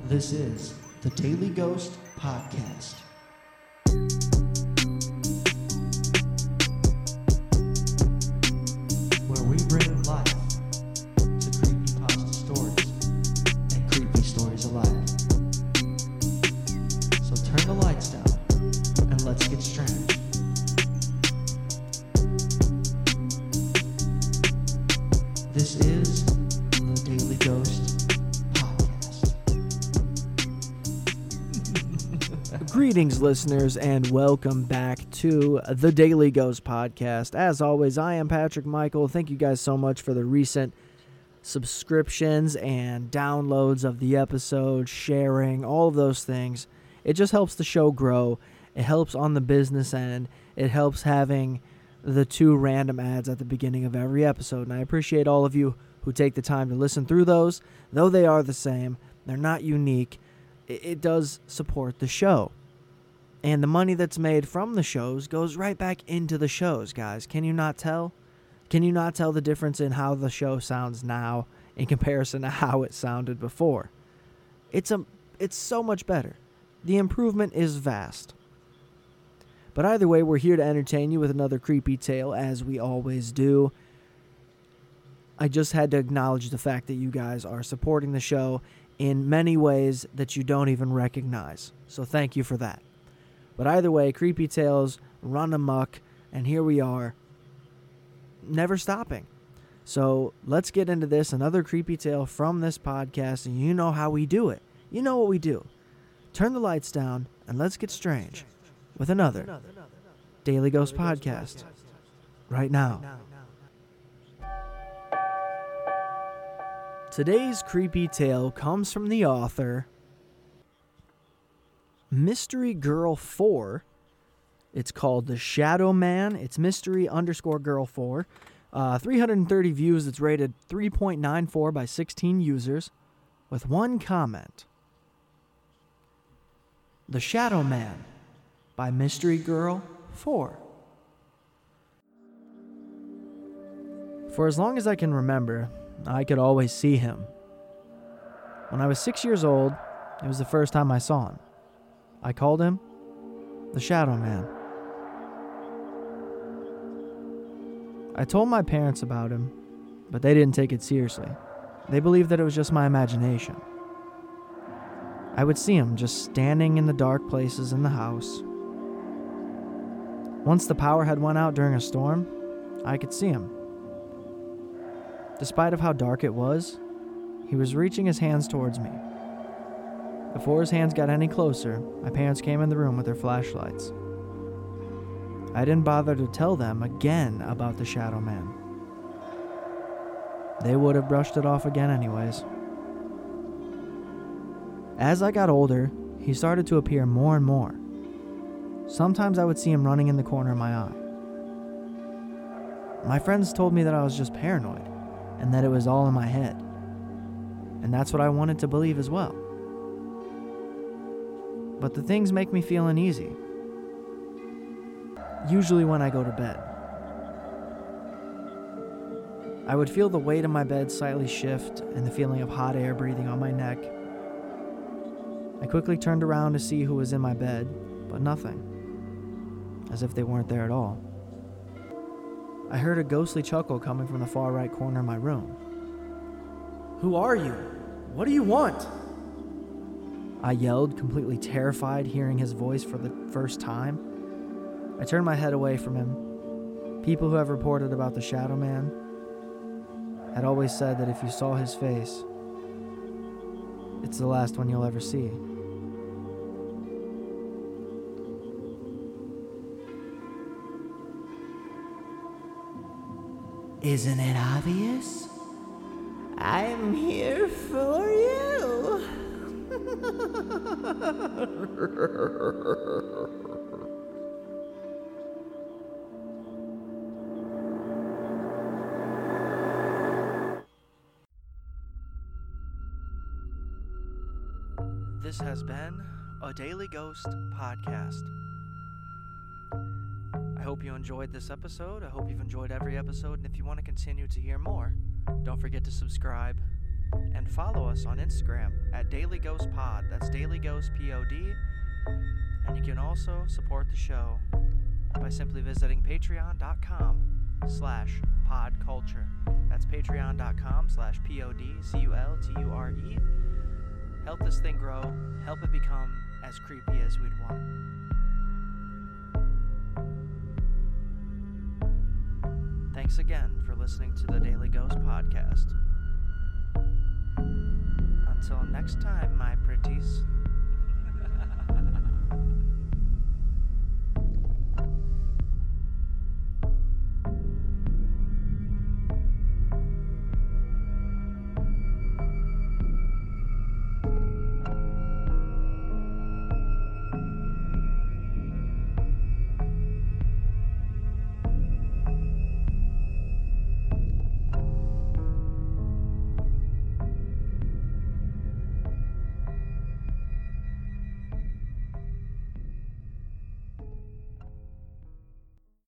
This is the Daily Ghost Podcast. Where we bring life to creepypasta stories and creepy stories alive. So turn the lights down and let's get strange. This is the Daily Ghost Podcast. Greetings, listeners, and welcome back to the Daily Ghost Podcast. As always, I am Patrick Michael. Thank you guys so much for the recent subscriptions and downloads of the episode, sharing, all of those things. It just helps the show grow. It helps on the business end. It helps having the 2 random ads at the beginning of every episode, and I appreciate all of you who take the time to listen through those. Though they are the same, they're not unique. It does support the show. And the money that's made from the shows goes right back into the shows, guys. Can you not tell? Can you not tell the difference in how the show sounds now in comparison to how it sounded before? It's so much better. The improvement is vast. But either way, we're here to entertain you with another creepy tale, as we always do. I just had to acknowledge the fact that you guys are supporting the show in many ways that you don't even recognize. So thank you for that. But either way, creepy tales run amok, and here we are, never stopping. So let's get into this, another creepy tale from this podcast, and you know how we do it. You know what we do. Turn the lights down, and let's get strange with another Daily Ghost Podcast right now. Today's creepy tale comes from the author Mystery Girl 4. It's called The Shadow Man. It's mystery_girl 4. 330 views. It's rated 3.94 by 16 users with one comment. The Shadow Man by Mystery Girl 4. For as long as I can remember, I could always see him. When I was 6 years old, it was the first time I saw him. I called him the Shadow Man. I told my parents about him, but they didn't take it seriously. They believed that it was just my imagination. I would see him just standing in the dark places in the house. Once the power had went out during a storm, I could see him. Despite of how dark it was, he was reaching his hands towards me. Before his hands got any closer, my parents came in the room with their flashlights. I didn't bother to tell them again about the Shadow Man. They would have brushed it off again anyways. As I got older, he started to appear more and more. Sometimes I would see him running in the corner of my eye. My friends told me that I was just paranoid, and that it was all in my head. And that's what I wanted to believe as well. But the things make me feel uneasy. Usually when I go to bed. I would feel the weight of my bed slightly shift and the feeling of hot air breathing on my neck. I quickly turned around to see who was in my bed, but nothing. As if they weren't there at all. I heard a ghostly chuckle coming from the far right corner of my room. "Who are you? What do you want?" I yelled, completely terrified, hearing his voice for the first time. I turned my head away from him. People who have reported about the Shadow Man had always said that if you saw his face, it's the last one you'll ever see. Isn't it obvious? I'm here for you. This has been a Daily Ghost Podcast. I hope you enjoyed this episode. I hope you've enjoyed every episode. And if you want to continue to hear more, don't forget to subscribe and follow us on Instagram at Daily Ghost Pod. That's Daily Ghost Pod. And you can also support the show by simply visiting patreon.com/podculture. That's patreon.com/PODCULTURE. Help this thing grow. Help it become as creepy as we'd want. Thanks again for listening to the Daily Ghost Podcast. Until next time, my pretties.